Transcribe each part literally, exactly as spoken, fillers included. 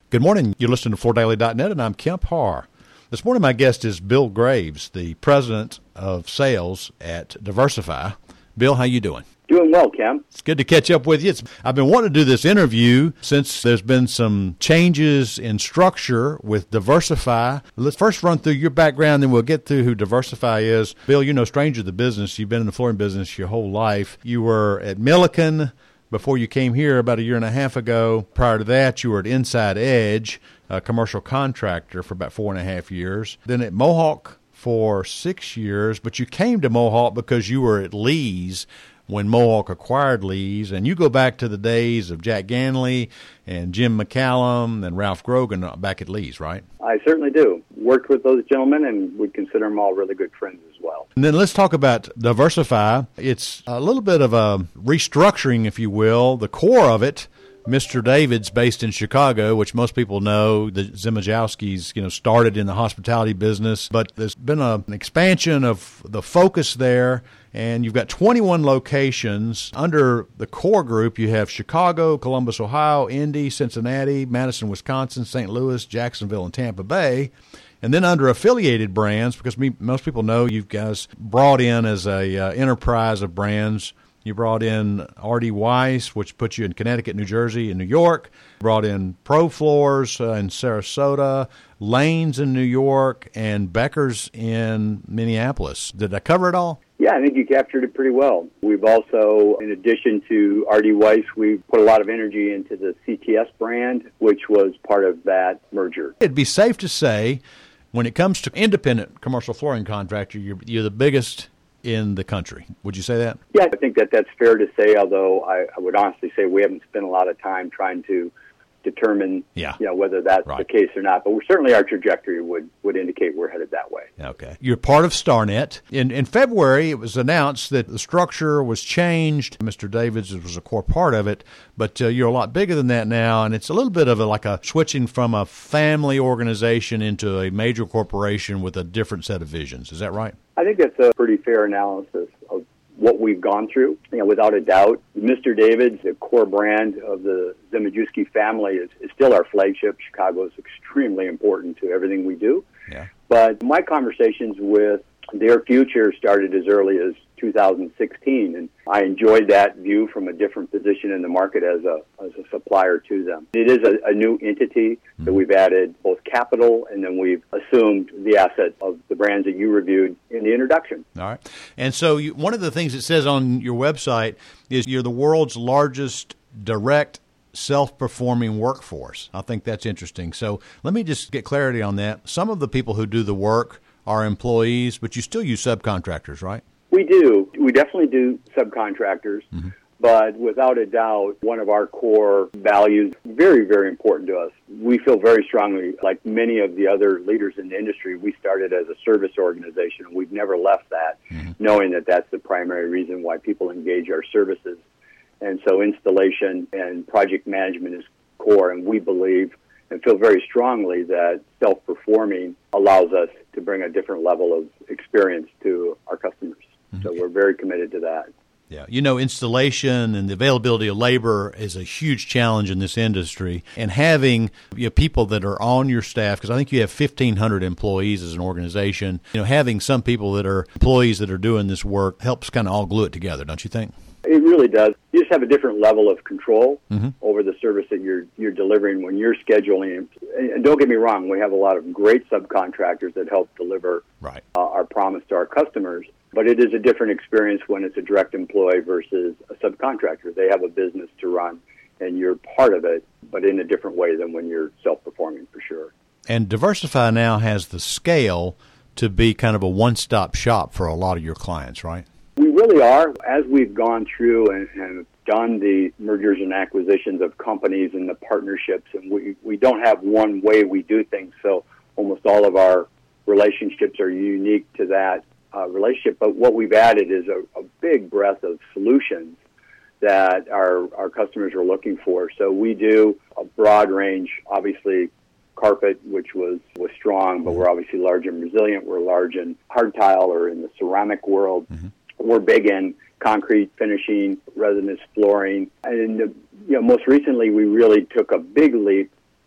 Good morning. You're listening to Floor Daily dot net, and I'm Kemp Harr. This morning, my guest is Bill Graves, the president of sales at Diversify. Bill, how you doing? Doing well, Kemp. It's good to catch up with you. It's, I've been wanting to do this interview since there's been some changes in structure with Diversify. Let's first run through your background, then we'll get through who Diversify is. Bill, you're no stranger to the business. You've been in the flooring business your whole life. You were at Milliken before you came here about a year and a half ago. Prior to that, you were at Inside Edge, a commercial contractor, for about four and a half years. Then at Mohawk for six years, but you came to Mohawk because you were at Lee's when Mohawk acquired Lee's, and you go back to the days of Jack Ganley and Jim McCallum and Ralph Grogan back at Lee's, right? I certainly do. Worked with those gentlemen and would consider them all really good friends as well. And then let's talk about Diversify. It's a little bit of a restructuring, if you will. The core of it, Mister David's based in Chicago, which most people know. The Zimajowskis, you know, started in the hospitality business, but there's been a, an expansion of the focus there, and you've got twenty-one locations. Under the core group, you have Chicago, Columbus, Ohio, Indy, Cincinnati, Madison, Wisconsin, Saint Louis, Jacksonville, and Tampa Bay. And then under affiliated brands, because me, most people know you guys brought in as a uh, enterprise of brands. You brought in R D Weiss, which puts you in Connecticut, New Jersey, and New York. Brought in Pro Floors uh, in Sarasota, Lanes in New York, and Becker's in Minneapolis. Did I cover it all? Yeah, I think you captured it pretty well. We've also, in addition to R D Weiss, we've put a lot of energy into the C T S brand, which was part of that merger. It'd be safe to say, when it comes to independent commercial flooring contractor, you're, you're the biggest in the country. Would you say that? Yeah, I think that that's fair to say, although I, I would honestly say we haven't spent a lot of time trying to determine yeah. you know, whether that's right. the case or not. But we're, certainly our trajectory would, would indicate we're headed that way. Okay. You're part of StarNet. In in February, it was announced that the structure was changed. Mister Davids was a core part of it, but uh, you're a lot bigger than that now, and it's a little bit of a, like a switching from a family organization into a major corporation with a different set of visions. Is that right? I think that's a pretty fair analysis of what we've gone through. You know, without a doubt, Mister David's, the core brand of the Zimajewski family, is, is still our flagship. Chicago is extremely important to everything we do. Yeah. But my conversations with their future started as early as two thousand sixteen, and I enjoyed that view from a different position in the market as a as a supplier to them. It is a, a new entity mm-hmm. that we've added both capital, and then we've assumed the assets of the brands that you reviewed in the introduction. All right. And so you, one of the things it says on your website is you're the world's largest direct self-performing workforce. I think that's interesting. So let me just get clarity on that. Some of the people who do the work are employees, but you still use subcontractors, right? We do. We definitely do subcontractors, mm-hmm. but without a doubt, one of our core values, very, very important to us. We feel very strongly, like many of the other leaders in the industry, we started as a service organization, and we've never left that, mm-hmm. knowing that that's the primary reason why people engage our services. And so installation and project management is core, and we believe and feel very strongly that self-performing allows us to bring a different level of experience to our customers. Mm-hmm. So we're very committed to that. Yeah. You know, installation and the availability of labor is a huge challenge in this industry. And having you know, people that are on your staff, because I think you have fifteen hundred employees as an organization, you know, having some people that are employees that are doing this work helps kind of all glue it together, don't you think? It really does. You just have a different level of control mm-hmm. over the service that you're you're delivering when you're scheduling. And don't get me wrong, we have a lot of great subcontractors that help deliver right. uh, our promise to our customers. But it is a different experience when it's a direct employee versus a subcontractor. They have a business to run, and you're part of it, but in a different way than when you're self-performing, for sure. And Diversify now has the scale to be kind of a one-stop shop for a lot of your clients, right? We really are. As we've gone through and, and done the mergers and acquisitions of companies and the partnerships, and we, we don't have one way we do things, so almost all of our relationships are unique to that uh, relationship. But what we've added is a, a big breadth of solutions that our, our customers are looking for. So we do a broad range, obviously, carpet, which was, was strong, but we're obviously large and resilient. We're large in hard tile or in the ceramic world. Mm-hmm. We're big in concrete finishing, resinous flooring. And, you know, most recently we really took a big leap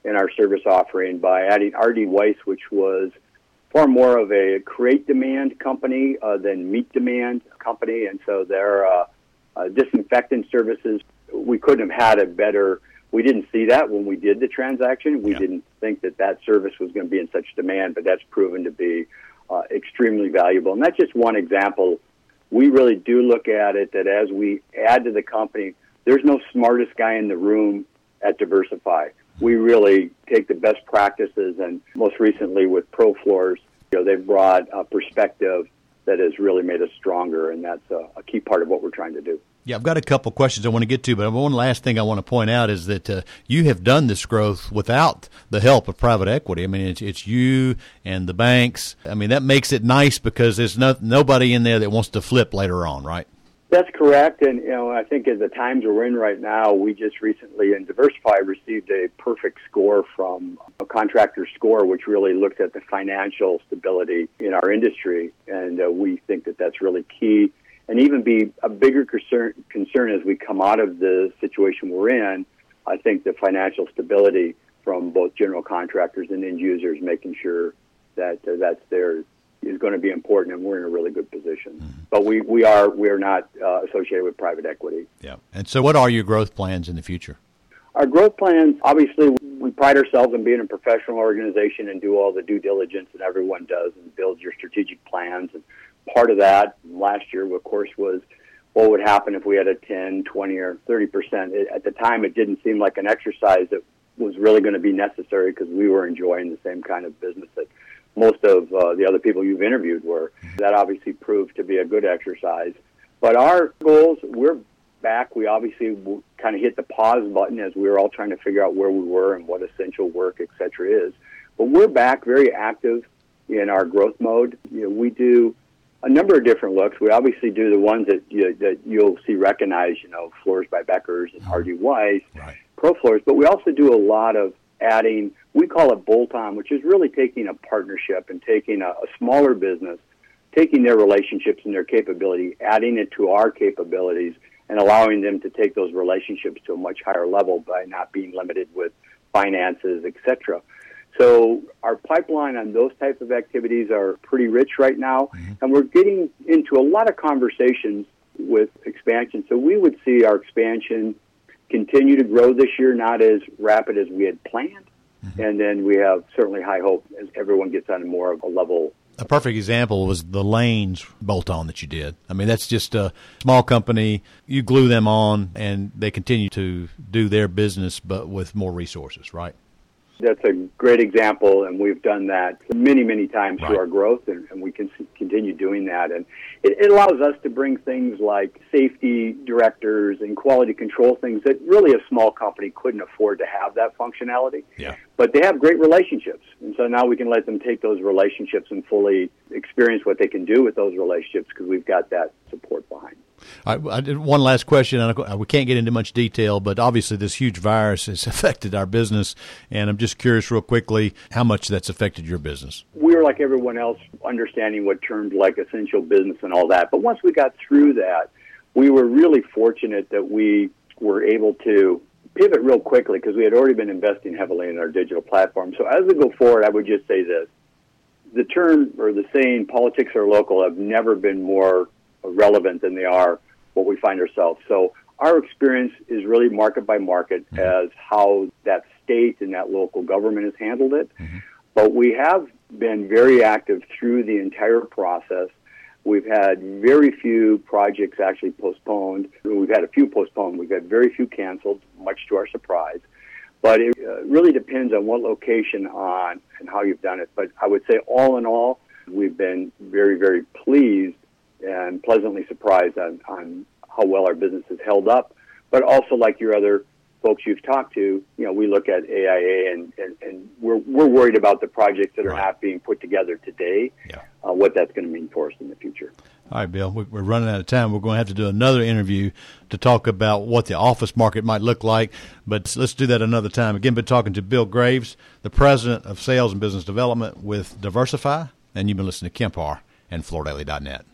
in our service offering by adding R D Weiss, which was far more of a create demand company uh, than meet demand company. And so their uh, uh, disinfectant services, we couldn't have had a better, we didn't see that when we did the transaction. We yeah. didn't think that that service was going to be in such demand, but that's proven to be uh, extremely valuable. And that's just one example. We really do look at it that as we add to the company, there's no smartest guy in the room at Diversify. We really take the best practices, and most recently with ProFloors, you know, they've brought a perspective that has really made us stronger, and that's a, a key part of what we're trying to do. Yeah, I've got a couple questions I want to get to, but one last thing I want to point out is that uh, you have done this growth without the help of private equity. I mean, it's, it's you and the banks. I mean, that makes it nice because there's no, nobody in there that wants to flip later on, right? That's correct, and you know, I think at the times we're in right now, we just recently in Diversify received a perfect score from a contractor score, which really looks at the financial stability in our industry, and uh, we think that that's really key, and even be a bigger concern, concern as we come out of the situation we're in. I think the financial stability from both general contractors and end users, making sure that uh, that's there, is going to be important, and we're in a really good position. Mm-hmm. But we, we are we are not uh, associated with private equity. Yeah. And so what are your growth plans in the future? Our growth plans, obviously, we pride ourselves on being a professional organization and do all the due diligence that everyone does and build your strategic plans. And part of that last year, of course, was what would happen if we had a ten, twenty, or thirty percent. It, at the time, it didn't seem like an exercise that was really going to be necessary because we were enjoying the same kind of business that most of uh, the other people you've interviewed were. That obviously proved to be a good exercise. But our goals, we're back. We obviously kind of hit the pause button as we were all trying to figure out where we were and what essential work, et cetera, is. But we're back very active in our growth mode. You know, we do a number of different looks. We obviously do the ones that, you, that you'll see recognized, you know, Floors by Beckers and R D Weiss, right. ProFloors. But we also do a lot of adding, we call it bolt-on, which is really taking a partnership and taking a, a smaller business, taking their relationships and their capability, adding it to our capabilities, and allowing them to take those relationships to a much higher level by not being limited with finances, et cetera. So our pipeline on those types of activities are pretty rich right now, mm-hmm. and we're getting into a lot of conversations with expansion. So we would see our expansion continue to grow this year, not as rapid as we had planned. Mm-hmm. And then we have certainly high hope as everyone gets on more of a level. A perfect example was the Lanes bolt-on that you did. I mean, that's just a small company. You glue them on, and they continue to do their business, but with more resources, right? That's a great example, and we've done that many, many times right. through our growth, and, and we can continue doing that. And it, it allows us to bring things like safety directors and quality control things that really a small company couldn't afford to have that functionality. Yeah. But they have great relationships, and so now we can let them take those relationships and fully experience what they can do with those relationships because we've got that support behind. I, I did one last question. And we can't get into much detail, but obviously this huge virus has affected our business, and I'm just curious real quickly how much that's affected your business. We were like everyone else, understanding what terms like essential business and all that. But once we got through that, we were really fortunate that we were able to pivot real quickly because we had already been investing heavily in our digital platform. So as we go forward, I would just say this. The term or the saying, politics are local, have never been more relevant than they are what we find ourselves. So our experience is really market by market mm-hmm. as how that state and that local government has handled it. Mm-hmm. But we have been very active through the entire process. We've had very few projects actually postponed. We've had a few postponed. We've had very few canceled, much to our surprise. But it uh, really depends on what location on and how you've done it. But I would say all in all, we've been very, very pleased and pleasantly surprised on, on how well our business has held up. But also, like your other folks you've talked to, you know, we look at A I A and, and, and we're we're worried about the projects that are right. not being put together today, yeah. uh, what that's going to mean for us in the future. All right, Bill, we're running out of time. We're going to have to do another interview to talk about what the office market might look like, but let's do that another time. Again, been talking to Bill Graves, the President of Sales and Business Development with Diversify, and you've been listening to Kemp Harr and Florida Daily dot net.